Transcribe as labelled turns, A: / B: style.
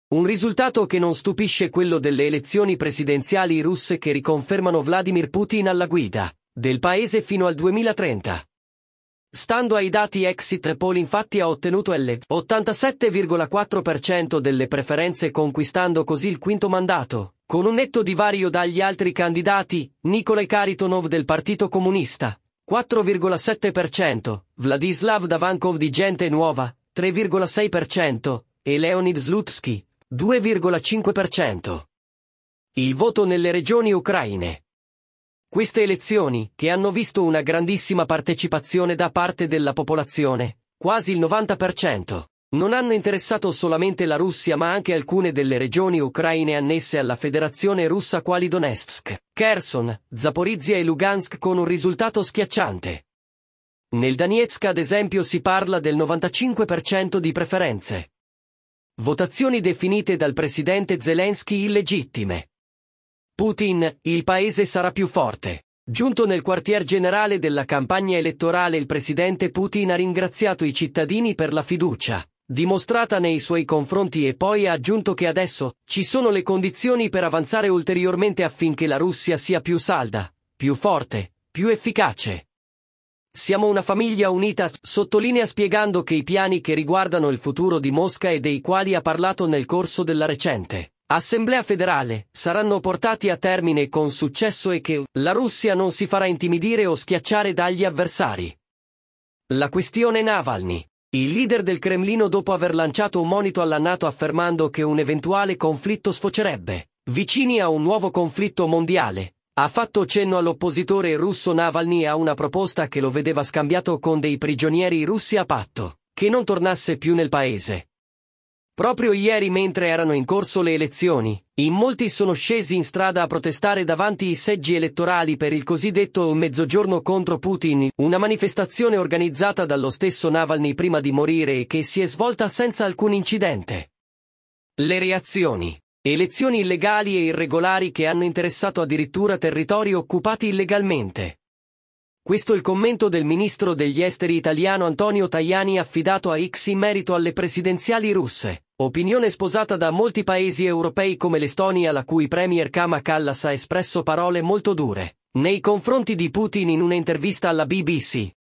A: Un risultato che non stupisce quello delle elezioni presidenziali russe che riconfermano Vladimir Putin alla guida del paese fino al 2030. Stando ai dati exit poll infatti ha ottenuto l'87,4% delle preferenze conquistando così il quinto mandato, con un netto divario dagli altri candidati, Nikolai Kharitonov del Partito Comunista, 4,7%, Vladislav Davankov di Gente Nuova, 3,6%, e Leonid Slutsky, 2,5%. Il voto nelle regioni ucraine. Queste elezioni, che hanno visto una grandissima partecipazione da parte della popolazione, quasi il 90%, non hanno interessato solamente la Russia ma anche alcune delle regioni ucraine annesse alla Federazione Russa quali Donetsk, Kherson, Zaporizhia e Lugansk con un risultato schiacciante. Nel Donetsk ad esempio si parla del 95% di preferenze. Votazioni definite dal presidente Zelensky illegittime. Putin, il paese sarà più forte. Giunto nel quartier generale della campagna elettorale il presidente Putin ha ringraziato i cittadini per la fiducia dimostrata nei suoi confronti e poi ha aggiunto che adesso ci sono le condizioni per avanzare ulteriormente affinché la Russia sia più salda, più forte, più efficace. Siamo una famiglia unita, sottolinea spiegando che i piani che riguardano il futuro di Mosca e dei quali ha parlato nel corso della recente Assemblea federale, saranno portati a termine con successo e che la Russia non si farà intimidire o schiacciare dagli avversari. La questione Navalny. Il leader del Cremlino dopo aver lanciato un monito alla NATO affermando che un eventuale conflitto sfocerebbe vicini a un nuovo conflitto mondiale, ha fatto cenno all'oppositore russo Navalny e a una proposta che lo vedeva scambiato con dei prigionieri russi a patto che non tornasse più nel paese. Proprio ieri mentre erano in corso le elezioni, in molti sono scesi in strada a protestare davanti i seggi elettorali per il cosiddetto mezzogiorno contro Putin, una manifestazione organizzata dallo stesso Navalny prima di morire e che si è svolta senza alcun incidente. Le reazioni. Elezioni illegali e irregolari che hanno interessato addirittura territori occupati illegalmente. Questo è il commento del ministro degli esteri italiano Antonio Tajani affidato a X in merito alle presidenziali russe, opinione sposata da molti paesi europei come l'Estonia la cui premier Kaja Kallas ha espresso parole molto dure nei confronti di Putin in un'intervista alla BBC.